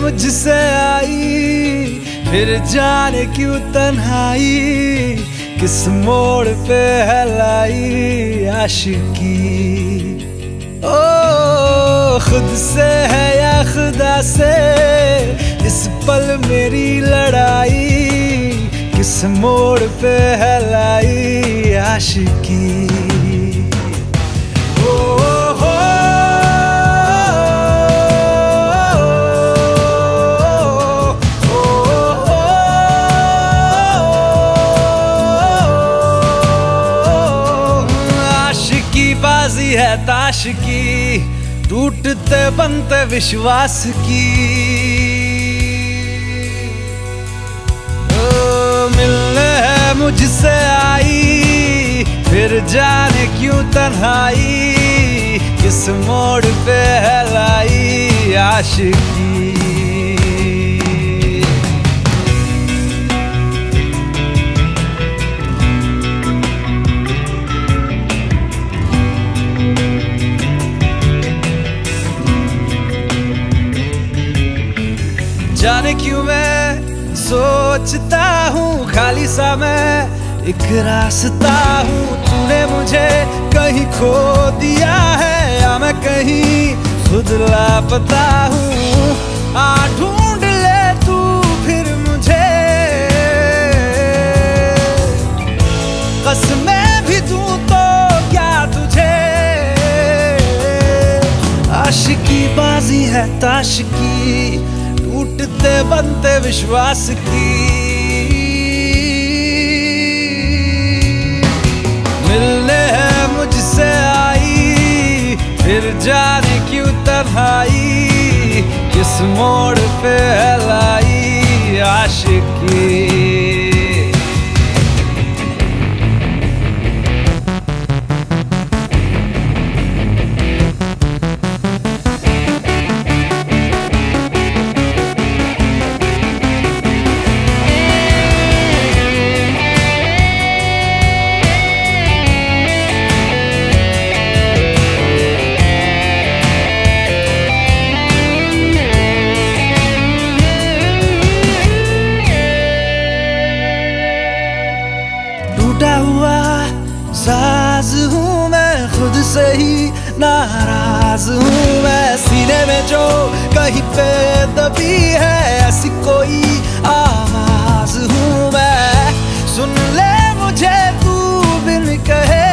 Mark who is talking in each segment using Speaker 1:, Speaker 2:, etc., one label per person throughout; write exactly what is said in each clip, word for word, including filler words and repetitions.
Speaker 1: मुझसे आई, फिर जाने क्यों तन्हाई, किस मोड़ पे है लाई आशिकी। ओ खुद से है या खुदा से, इस पल मेरी लड़ाई, किस मोड़ पे है लाई आशिकी। बाजी है ताश की, टूटते बनते विश्वास की। ओ मिलने है मुझसे आई, फिर जाने क्यों तन्हाई, किस मोड़ पे है लाई आशिकी। जाने क्यों मैं सोचता हूँ खाली सा मैं एक रास्ता हूँ, तूने मुझे कहीं खो दिया है या मैं कहीं खुद लापता हूँ। आ ढूंढ ले तू फिर मुझे, कसमें भी दूँ तो क्या तुझे। आशिकी बाजी है ताश की, टूटते बनते विश्वास की। मिलने है मुझसे आई, फिर जाने क्यों तन्हाई, किस मोड़ पे है लाई आशिकी। टूटा हुआ साज हूँ मैं, खुद से ही नाराज हूँ मैं। सीने में जो कहीं पे दबी है ऐसी कोई आवाज हूँ मैं। सुन ले मुझे तू बिन कहे,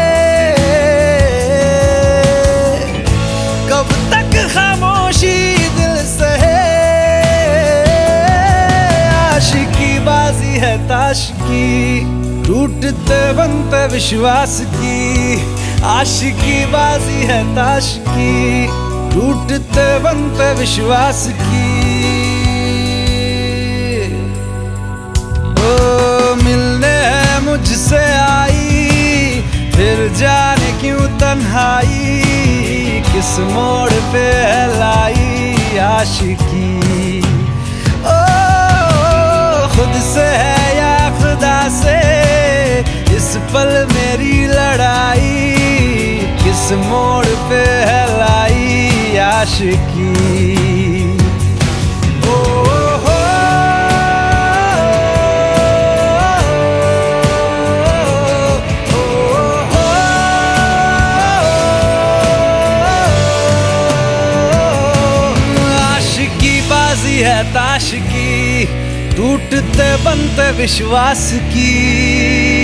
Speaker 1: कब तक खामोशी दिल सहे। आशिकी बाजी है ताश की, टूटते बनते विश्वास की। आशिकी बाजी है ताश की, टूटते बनते विश्वास की। ओ मिलने है मुझसे आई, फिर जाने क्यों तन्हाई, किस मोड़ पे है लाई आशिकी। ओ खुद से है या खुदा से, इस पल मेरी लड़ाई, किस मोड़ पे है लाई आशिकी। ओ हो आशिकी बाजी है ताश की, टूटते बनते विश्वास की।